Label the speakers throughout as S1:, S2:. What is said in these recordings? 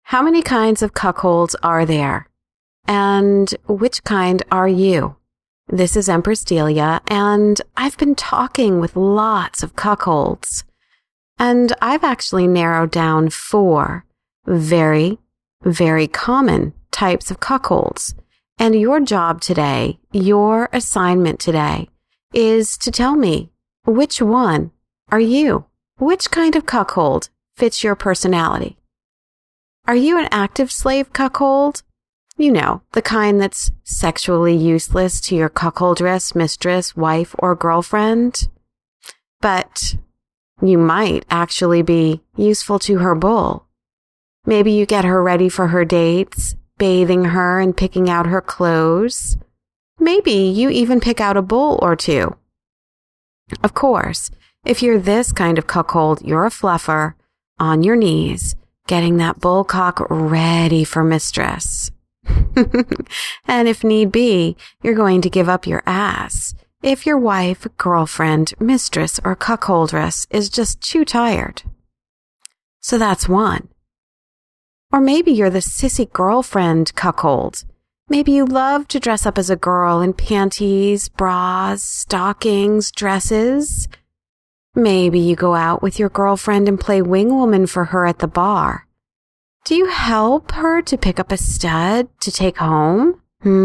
S1: How many kinds of cuckolds are there? And which kind are you? This is Empress Delia, and I've been talking with lots of cuckolds. And I've actually narrowed down 4 very, very common types of cuckolds. And your job today, your assignment today, is to tell me, which one are you? Which kind of cuckold fits your personality? Are you an active slave cuckold? You know, the kind that's sexually useless to your cuckoldress, mistress, wife, or girlfriend. But you might actually be useful to her bull. Maybe you get her ready for her dates, bathing her and picking out her clothes. Maybe you even pick out a bull or 2. Of course, if you're this kind of cuckold, you're a fluffer, on your knees, getting that bullcock ready for mistress. And if need be, you're going to give up your ass if your wife, girlfriend, mistress, or cuckoldress is just too tired. So that's one. Or maybe you're the sissy girlfriend cuckold. Maybe you love to dress up as a girl in panties, bras, stockings, dresses. Maybe you go out with your girlfriend and play wing woman for her at the bar. Do you help her to pick up a stud to take home?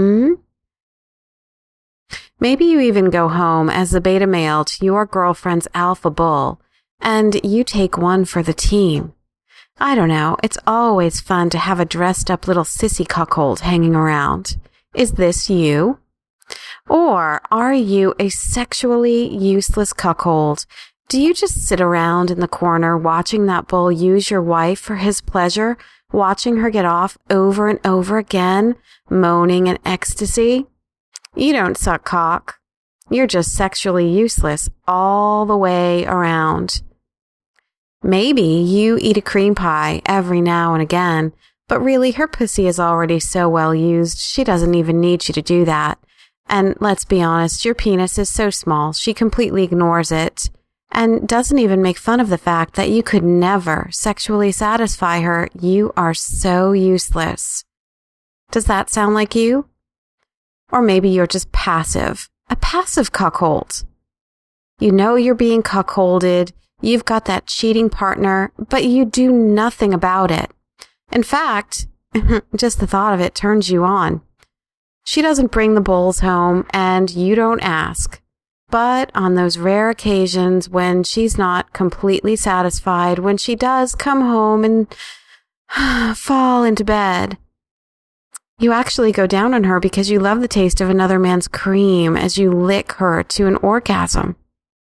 S1: Maybe you even go home as the beta male to your girlfriend's alpha bull, and you take one for the team. I don't know, it's always fun to have a dressed up little sissy cuckold hanging around. Is this you? Or are you a sexually useless cuckold? Do you just sit around in the corner watching that bull use your wife for his pleasure, watching her get off over and over again, moaning in ecstasy? You don't suck cock. You're just sexually useless all the way around. Maybe you eat a cream pie every now and again, but really her pussy is already so well used, she doesn't even need you to do that. And let's be honest, your penis is so small, she completely ignores it and doesn't even make fun of the fact that you could never sexually satisfy her. You are so useless. Does that sound like you? Or maybe you're just passive, a passive cuckold. You know you're being cuckolded, you've got that cheating partner, but you do nothing about it. In fact, just the thought of it turns you on. She doesn't bring the bulls home, and you don't ask. But on those rare occasions when she's not completely satisfied, when she does come home and fall into bed, you actually go down on her because you love the taste of another man's cream as you lick her to an orgasm.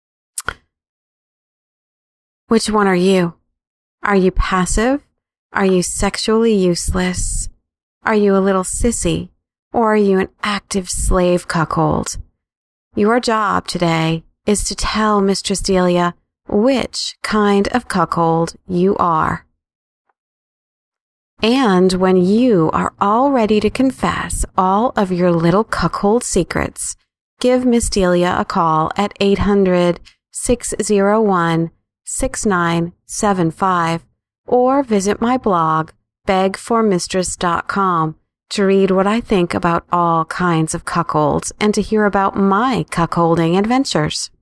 S1: Which one are you? Are you passive? Are you sexually useless? Are you a little sissy? Or are you an active slave cuckold? Your job today is to tell Mistress Delia which kind of cuckold you are. And when you are all ready to confess all of your little cuckold secrets, give Miss Delia a call at 800-601-6975 or visit my blog, begformistress.com, to read what I think about all kinds of cuckolds and to hear about my cuckolding adventures.